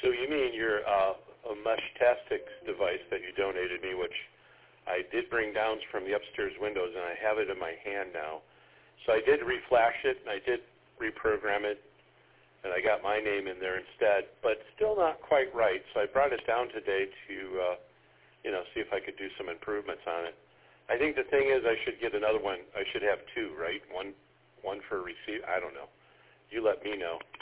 So you mean your a Meshtastics device that you donated me, which I did bring down from the upstairs windows, and I have it in my hand now. So I did reflash it, and I did reprogram it, and I got my name in there instead, but still not quite right. So I brought it down today to, see if I could do some improvements on it. I think the thing is I should get another one. I should have two, right? One for receive. I don't know. You let me know.